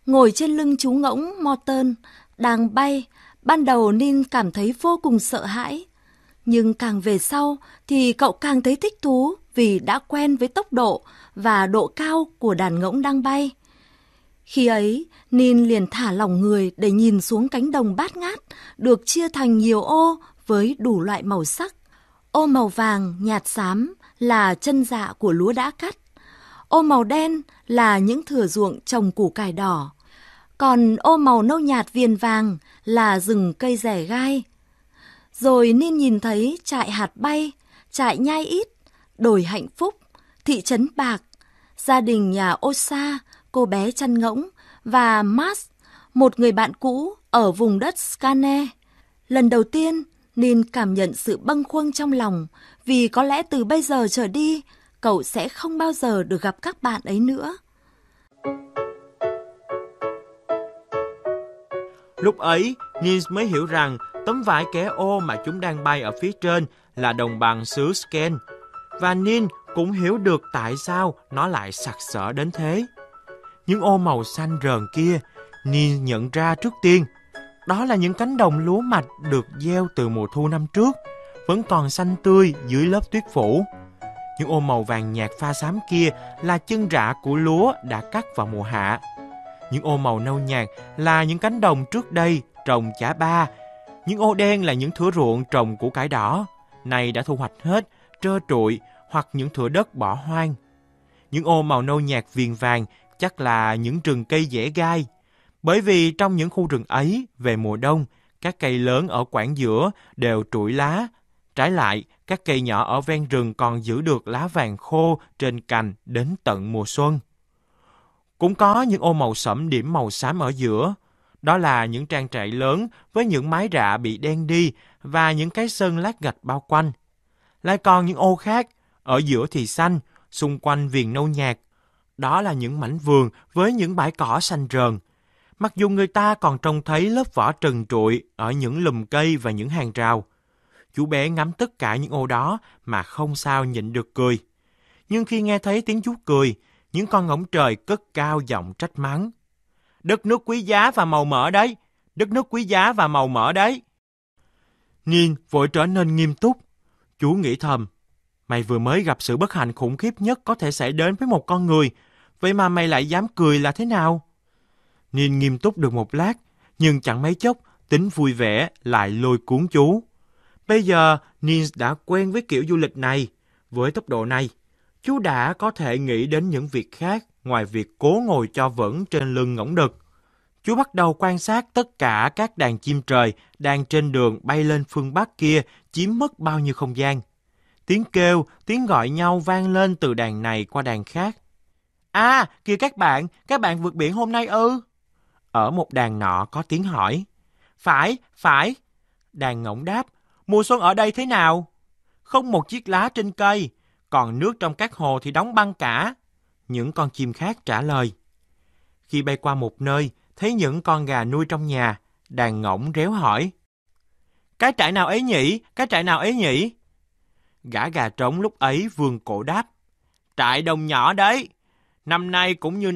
Ngồi trên lưng chú ngỗng Morton đang bay, ban đầu Nin cảm thấy vô cùng sợ hãi. Nhưng càng về sau thì cậu càng thấy thích thú vì đã quen với tốc độ và độ cao của đàn ngỗng đang bay. Khi ấy, Nin liền thả lỏng người để nhìn xuống cánh đồng bát ngát, được chia thành nhiều ô với đủ loại màu sắc. Ô màu vàng, nhạt xám là chân dạ của lúa đã cắt. Ô màu đen là những thửa ruộng trồng củ cải đỏ. Còn ô màu nâu nhạt viền vàng là rừng cây rẻ gai. Rồi Nin nhìn thấy trại hạt bay, trại nhai ít, đồi hạnh phúc, thị trấn bạc, gia đình nhà Osa, cô bé chăn ngỗng, và Max, một người bạn cũ ở vùng đất Scane. Lần đầu tiên, Nin cảm nhận sự bâng khuâng trong lòng, vì có lẽ từ bây giờ trở đi, cậu sẽ không bao giờ được gặp các bạn ấy nữa. Lúc ấy, Nins mới hiểu rằng tấm vải kẻ ô mà chúng đang bay ở phía trên là đồng bằng xứ Sken. Và Nin cũng hiểu được tại sao nó lại sặc sỡ đến thế. Những ô màu xanh rờn kia, Nin nhận ra trước tiên, đó là những cánh đồng lúa mạch được gieo từ mùa thu năm trước, vẫn còn xanh tươi dưới lớp tuyết phủ. Những ô màu vàng nhạt pha xám kia là chân rạ của lúa đã cắt vào mùa hạ. Những ô màu nâu nhạt là những cánh đồng trước đây trồng chả ba. Những ô đen là những thửa ruộng trồng củ cải đỏ, nay đã thu hoạch hết, trơ trụi, hoặc những thửa đất bỏ hoang. Những ô màu nâu nhạt viền vàng chắc là những rừng cây dẻ gai. Bởi vì trong những khu rừng ấy, về mùa đông, các cây lớn ở quãng giữa đều trụi lá. Trái lại, các cây nhỏ ở ven rừng còn giữ được lá vàng khô trên cành đến tận mùa xuân. Cũng có những ô màu sẫm điểm màu xám ở giữa. Đó là những trang trại lớn với những mái rạ bị đen đi và những cái sân lát gạch bao quanh. Lại còn những ô khác, ở giữa thì xanh, xung quanh viền nâu nhạt. Đó là những mảnh vườn với những bãi cỏ xanh rờn. Mặc dù người ta còn trông thấy lớp vỏ trần trụi ở những lùm cây và những hàng rào. Chú bé ngắm tất cả những ô đó mà không sao nhịn được cười. Nhưng khi nghe thấy tiếng chú cười, những con ngỗng trời cất cao giọng trách mắng. Đất nước quý giá và màu mỡ đấy! Đất nước quý giá và màu mỡ đấy! Nin vội trở nên nghiêm túc. Chú nghĩ thầm, mày vừa mới gặp sự bất hạnh khủng khiếp nhất có thể xảy đến với một con người, vậy mà mày lại dám cười là thế nào? Nin nghiêm túc được một lát, nhưng chẳng mấy chốc, tính vui vẻ lại lôi cuốn chú. Bây giờ, Nin đã quen với kiểu du lịch này. Với tốc độ này, chú đã có thể nghĩ đến những việc khác ngoài việc cố ngồi cho vững trên lưng ngỗng đực. Chú bắt đầu quan sát tất cả các đàn chim trời đang trên đường bay lên phương Bắc kia chiếm mất bao nhiêu không gian. Tiếng kêu, tiếng gọi nhau vang lên từ đàn này qua đàn khác. À, kìa các bạn vượt biển hôm nay ư? Ở một đàn nọ có tiếng hỏi. Phải. Đàn ngỗng đáp, mùa xuân ở đây thế nào? Không một chiếc lá trên cây, còn nước trong các hồ thì đóng băng cả. Những con chim khác trả lời. Khi bay qua một nơi, thấy những con gà nuôi trong nhà, đàn ngỗng réo hỏi. Cái trại nào ấy nhỉ? Gã gà trống lúc ấy vươn cổ đáp. Trại đồng nhỏ đấy. Năm nay cũng như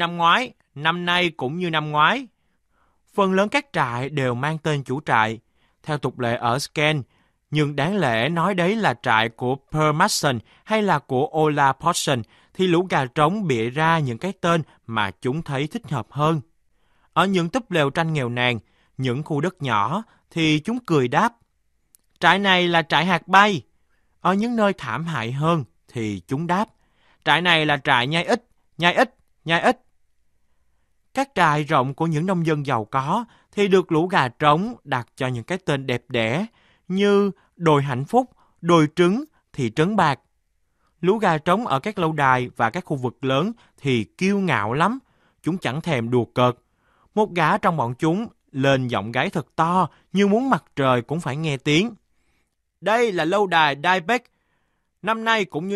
năm ngoái. Phần lớn các trại đều mang tên chủ trại, theo tục lệ ở Sken, nhưng đáng lẽ nói đấy là trại của Per Madsen hay là của Ola Poulsen, thì lũ gà trống bịa ra những cái tên mà chúng thấy thích hợp hơn. Ở những túp lều tranh nghèo nàn, những khu đất nhỏ, thì chúng cười đáp. Trại này là trại hạt bay. Ở những nơi thảm hại hơn, thì chúng đáp. Trại này là trại nhai ít. Các trại rộng của những nông dân giàu có thì được lũ gà trống đặt cho những cái tên đẹp đẽ như đồi hạnh phúc, đồi trứng, thị trấn bạc. Lũ gà trống ở các lâu đài và các khu vực lớn thì kiêu ngạo lắm, chúng chẳng thèm đùa cợt. Một gã trong bọn chúng lên giọng gáy thật to như muốn mặt trời cũng phải nghe tiếng. Đây là lâu đài Diebeck, năm nay cũng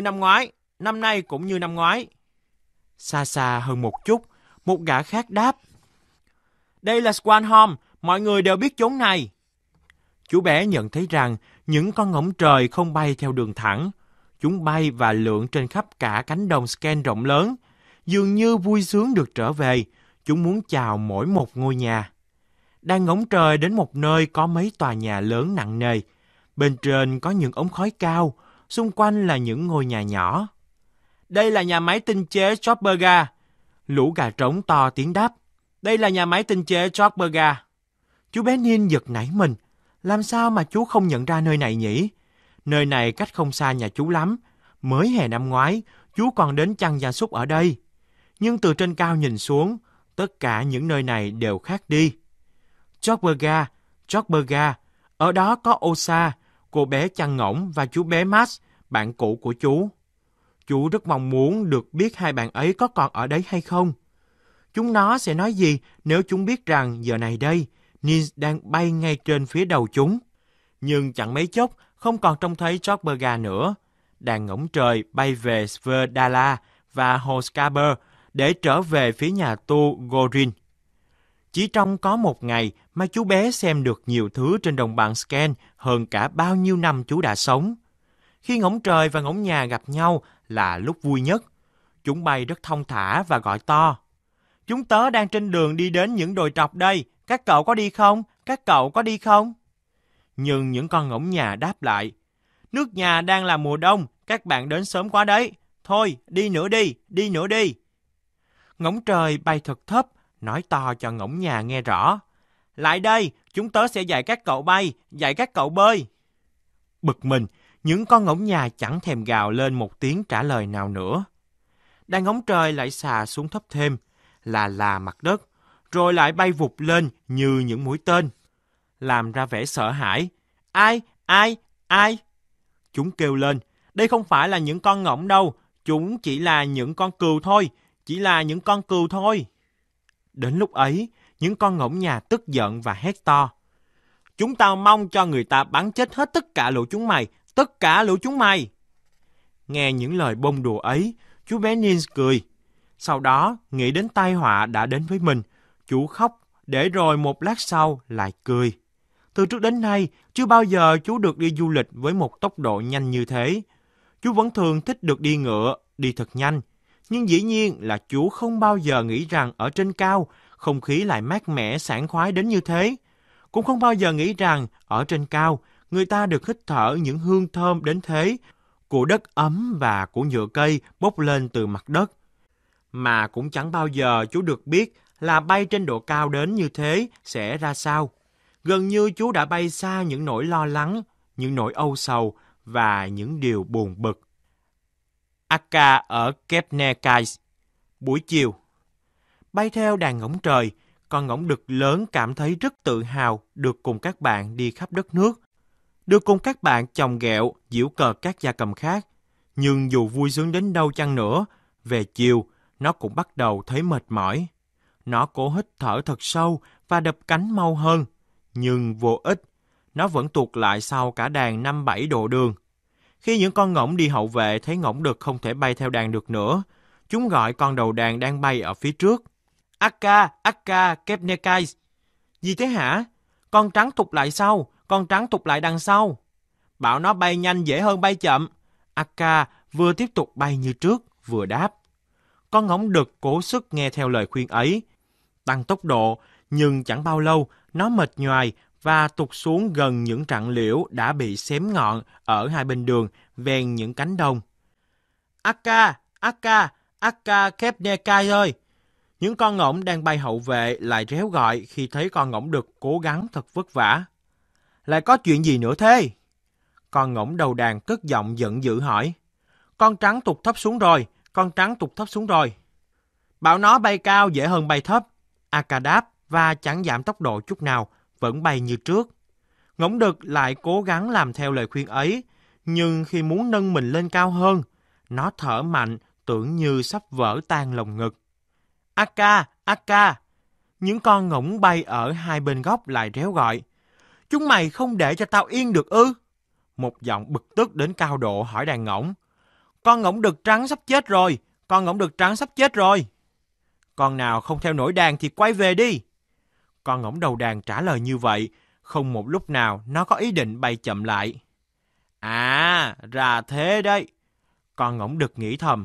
như năm ngoái. Xa xa hơn một chút, một gã khác đáp. Đây là Swanholm, mọi người đều biết chốn này. Chú bé nhận thấy rằng những con ngỗng trời không bay theo đường thẳng. Chúng bay và lượn trên khắp cả cánh đồng Sken rộng lớn. Dường như vui sướng được trở về, Chúng muốn chào mỗi một ngôi nhà. Đang ngóng trời đến một nơi có mấy tòa nhà lớn nặng nề. Bên trên có những ống khói cao, xung quanh là những ngôi nhà nhỏ. Đây là nhà máy tinh chế Chopperga. Lũ gà trống to tiếng đáp. Đây là nhà máy tinh chế Chopperga. Chú bé Nin giật nảy mình. Làm sao mà chú không nhận ra nơi này nhỉ? Nơi này cách không xa nhà chú lắm. Mới hè năm ngoái, chú còn đến chăn gia súc ở đây. Nhưng từ trên cao nhìn xuống, tất cả những nơi này đều khác đi. Chopperga, ở đó có Osa, cô bé chăn ngỗng và chú bé Max, bạn cũ của chú. Chú rất mong muốn được biết hai bạn ấy có còn ở đấy hay không. Chúng nó sẽ nói gì nếu chúng biết rằng giờ này đây, Nins đang bay ngay trên phía đầu chúng. Nhưng chẳng mấy chốc, không còn trông thấy Chopperga nữa. Đàn ngỗng trời bay về Sverdala và hồ Skaber để trở về phía nhà tu Gorin. Chỉ trong có một ngày mà chú bé xem được nhiều thứ trên đồng bằng Sken hơn cả bao nhiêu năm chú đã sống. Khi ngỗng trời và ngỗng nhà gặp nhau là lúc vui nhất. Chúng bay rất thong thả và gọi to. Chúng tớ đang trên đường đi đến những đồi trọc đây. Các cậu có đi không? Các cậu có đi không? Nhưng những con ngỗng nhà đáp lại. Nước nhà đang là mùa đông. Các bạn đến sớm quá đấy. Thôi, đi nữa đi. Ngỗng trời bay thật thấp, nói to cho ngỗng nhà nghe rõ. Lại đây, chúng tớ sẽ dạy các cậu bay, dạy các cậu bơi. Bực mình, những con ngỗng nhà chẳng thèm gào lên một tiếng trả lời nào nữa. Đàn ngỗng trời lại xà xuống thấp thêm, là mặt đất, rồi lại bay vụt lên như những mũi tên, làm ra vẻ sợ hãi. Ai? Chúng kêu lên, đây không phải là những con ngỗng đâu, chúng chỉ là những con cừu thôi. Đến lúc ấy, những con ngỗng nhà tức giận và hét to. Chúng tao mong cho người ta bắn chết hết tất cả lũ chúng mày. Nghe những lời bông đùa ấy, chú bé Nins cười. Sau đó, nghĩ đến tai họa đã đến với mình, chú khóc, để rồi một lát sau lại cười. Từ trước đến nay, chưa bao giờ chú được đi du lịch với một tốc độ nhanh như thế. Chú vẫn thường thích được đi ngựa, đi thật nhanh. Nhưng dĩ nhiên là chú không bao giờ nghĩ rằng ở trên cao, không khí lại mát mẻ sảng khoái đến như thế. Cũng không bao giờ nghĩ rằng ở trên cao, người ta được hít thở những hương thơm đến thế, của đất ấm và của nhựa cây bốc lên từ mặt đất. Mà cũng chẳng bao giờ chú được biết là bay trên độ cao đến như thế sẽ ra sao. Gần như chú đã bay xa những nỗi lo lắng, những nỗi âu sầu và những điều buồn bực. Akka ở Kebnekaise. Buổi chiều, bay theo đàn ngỗng trời, con ngỗng đực lớn cảm thấy rất tự hào được cùng các bạn đi khắp đất nước, được cùng các bạn chồng ghẹo, giễu cợt các gia cầm khác. Nhưng dù vui sướng đến đâu chăng nữa, về chiều, nó cũng bắt đầu thấy mệt mỏi. Nó cố hít thở thật sâu và đập cánh mau hơn, nhưng vô ích. Nó vẫn tuột lại sau cả đàn 5-7 độ đường. Khi những con ngỗng đi hậu vệ thấy ngỗng đực không thể bay theo đàn được nữa, chúng gọi con đầu đàn đang bay ở phía trước. Akka, Kebnekaise. Gì thế hả? Con trắng tụt lại sau, con trắng tụt lại đằng sau. Bảo nó bay nhanh dễ hơn bay chậm. Akka vừa tiếp tục bay như trước, vừa đáp. Con ngỗng đực cố sức nghe theo lời khuyên ấy, tăng tốc độ, nhưng chẳng bao lâu, nó mệt nhoài và tụt xuống gần những rặng liễu đã bị xém ngọn ở hai bên đường, ven những cánh đồng. Akka, Kebnekaise ơi! Những con ngỗng đang bay hậu vệ lại réo gọi khi thấy con ngỗng đực cố gắng thật vất vả. Lại có chuyện gì nữa thế? Con ngỗng đầu đàn cất giọng giận dữ hỏi. Con trắng tụt thấp xuống rồi. Bảo nó bay cao dễ hơn bay thấp. Akka đáp và chẳng giảm tốc độ chút nào, vẫn bay như trước. Ngỗng đực lại cố gắng làm theo lời khuyên ấy, nhưng khi muốn nâng mình lên cao hơn, nó thở mạnh tưởng như sắp vỡ tan lồng ngực. Akka! Những con ngỗng bay ở hai bên góc lại réo gọi. Chúng mày không để cho tao yên được ư? Một giọng bực tức đến cao độ hỏi đàn ngỗng. Con ngỗng đực trắng sắp chết rồi. Con nào không theo nổi đàn thì quay về đi. Con ngỗng đầu đàn trả lời như vậy, không một lúc nào nó có ý định bay chậm lại. À, ra thế đấy. Con ngỗng đực nghĩ thầm,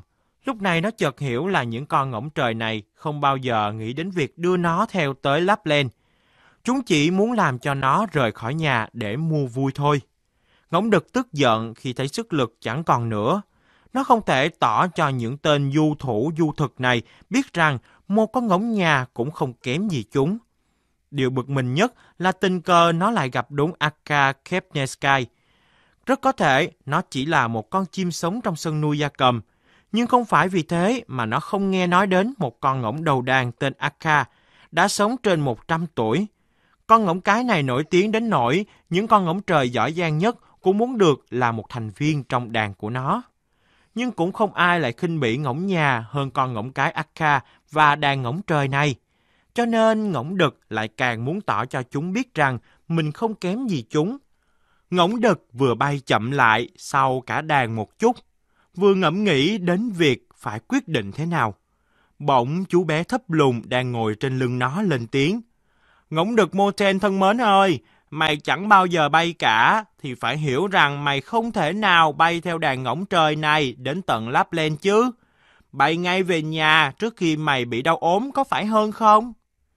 Lúc này nó chợt hiểu là những con ngỗng trời này không bao giờ nghĩ đến việc đưa nó theo tới Lapland. Chúng chỉ muốn làm cho nó rời khỏi nhà để mua vui thôi. Ngỗng đực tức giận khi thấy sức lực chẳng còn nữa. Nó không thể tỏ cho những tên du thủ du thực này biết rằng một con ngỗng nhà cũng không kém gì chúng. Điều bực mình nhất là tình cờ nó lại gặp đúng Akka Kepnesky. Rất có thể nó chỉ là một con chim sống trong sân nuôi gia cầm, nhưng không phải vì thế mà nó không nghe nói đến một con ngỗng đầu đàn tên Akka, đã sống trên 100 tuổi. Con ngỗng cái này nổi tiếng đến nỗi những con ngỗng trời giỏi giang nhất cũng muốn được là một thành viên trong đàn của nó. Nhưng cũng không ai lại khinh bỉ ngỗng nhà hơn con ngỗng cái Akka và đàn ngỗng trời này. Cho nên ngỗng đực lại càng muốn tỏ cho chúng biết rằng mình không kém gì chúng. Ngỗng đực vừa bay chậm lại sau cả đàn một chút, vừa ngẫm nghĩ đến việc phải quyết định thế nào. Bỗng chú bé thấp lùn đang ngồi trên lưng nó lên tiếng. Ngỗng đực Morten thân mến ơi, mày chẳng bao giờ bay cả, thì phải hiểu rằng mày không thể nào bay theo đàn ngỗng trời này đến tận Lapland chứ. Bay ngay về nhà trước khi mày bị đau ốm có phải hơn không?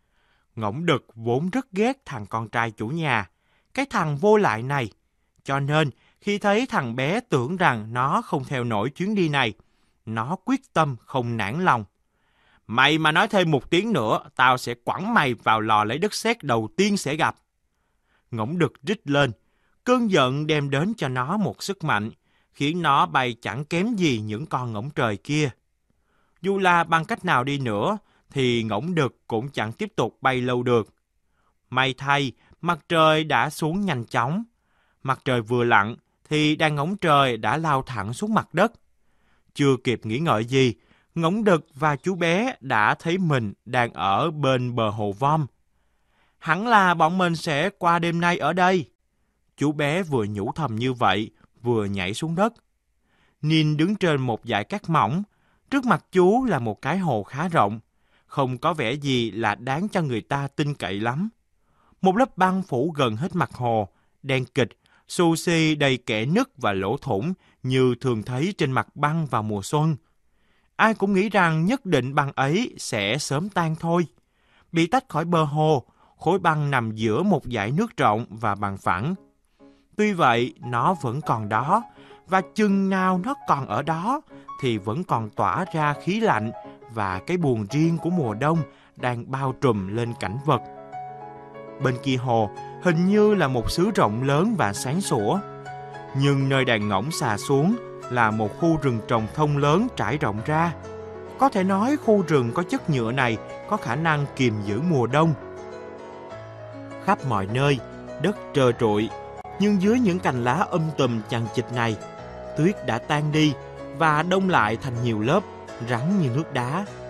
Ngỗng đực vốn rất ghét thằng con trai chủ nhà, cái thằng vô lại này. Cho nên, khi thấy thằng bé tưởng rằng nó không theo nổi chuyến đi này, nó quyết tâm không nản lòng. Mày mà nói thêm 1 tiếng nữa, tao sẽ quẳng mày vào lò lấy đất sét đầu tiên sẽ gặp. Ngỗng đực rít lên, cơn giận đem đến cho nó một sức mạnh, khiến nó bay chẳng kém gì những con ngỗng trời kia. Dù là bằng cách nào đi nữa, thì ngỗng đực cũng chẳng tiếp tục bay lâu được. May thay, mặt trời đã xuống nhanh chóng. Mặt trời vừa lặn, thì đàn ngỗng trời đã lao thẳng xuống mặt đất. Chưa kịp nghĩ ngợi gì, ngỗng đực và chú bé đã thấy mình đang ở bên bờ hồ Vom. Hẳn là bọn mình sẽ qua đêm nay ở đây. Chú bé vừa nhủ thầm như vậy, vừa nhảy xuống đất. Nin đứng trên một dải cát mỏng. Trước mặt chú là một cái hồ khá rộng. Không có vẻ gì là đáng cho người ta tin cậy lắm. Một lớp băng phủ gần hết mặt hồ, đen kịch, xù xì đầy kẽ nứt và lỗ thủng như thường thấy trên mặt băng vào mùa xuân. Ai cũng nghĩ rằng nhất định băng ấy sẽ sớm tan thôi. Bị tách khỏi bờ hồ, khối băng nằm giữa một dải nước rộng và bằng phẳng. Tuy vậy, nó vẫn còn đó, và chừng nào nó còn ở đó, thì vẫn còn tỏa ra khí lạnh và cái buồn riêng của mùa đông đang bao trùm lên cảnh vật. Bên kia hồ hình như là một xứ rộng lớn và sáng sủa. Nhưng nơi đàn ngỗng xà xuống là một khu rừng trồng thông lớn trải rộng ra. Có thể nói khu rừng có chất nhựa này có khả năng kìm giữ mùa đông. Khắp mọi nơi, đất trơ trụi, nhưng dưới những cành lá tùm chằng chịt này, tuyết đã tan đi và đông lại thành nhiều lớp, rắn như nước đá.